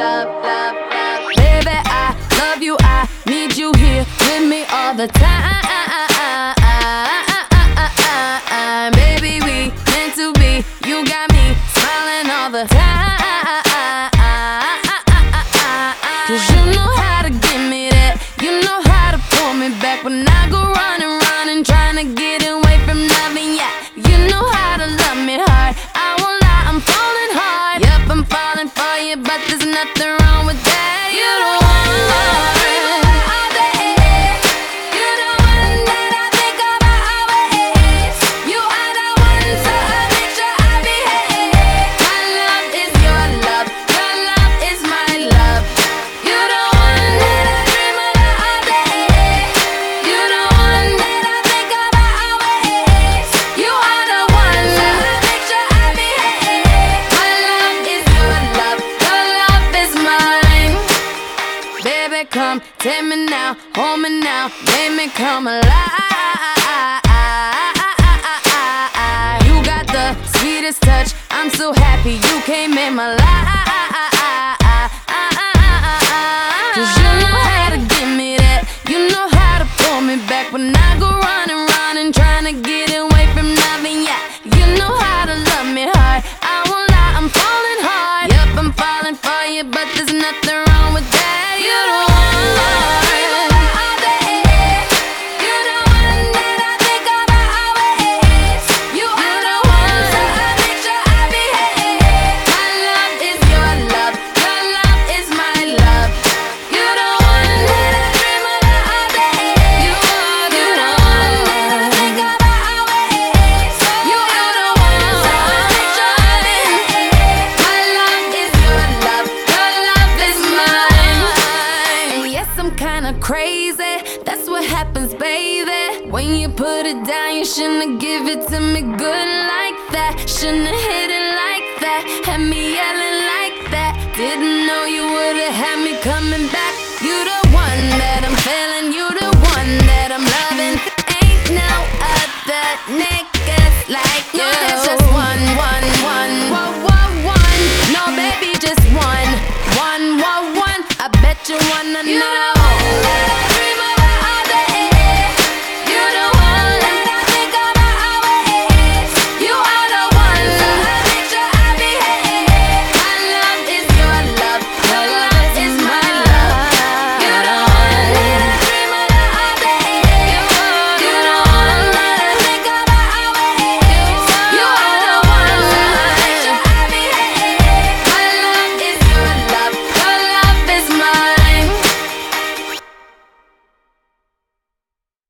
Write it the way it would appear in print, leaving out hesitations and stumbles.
love, love, love. Baby, I love you, I need you here with me all the time. Baby, we meant to be, you got me smiling all the time. 'Cause you know how to give me that, you know how to pull me back when I go running, running, trying to get away from loving ya. You know how to love me hard, I won't lie, I'm falling hard. Yep, I'm falling for you, but there's nothing wrong with that. You don't want love. Come, take me now, hold me now, make me come alive. You got the sweetest touch, I'm so happy you came in my life. 'Cause you know how to give me that, you know how to pull me back when I go running, running, trying to get away from loving ya. You know how to love me hard, I won't lie, I'm falling hard. Yep, I'm falling for you, but there's nothing wrong with that. You don't crazy, that's what happens, baby. When you put it down, you shouldn't give it to me good like that. Shouldn't hit it like that, had me yelling like that. Didn't know you would've had me coming back. You the one that I'm feeling, you the one that I'm loving. Ain't no other niggas like you. No, there's just one. No, baby, just one. I bet you wanna know.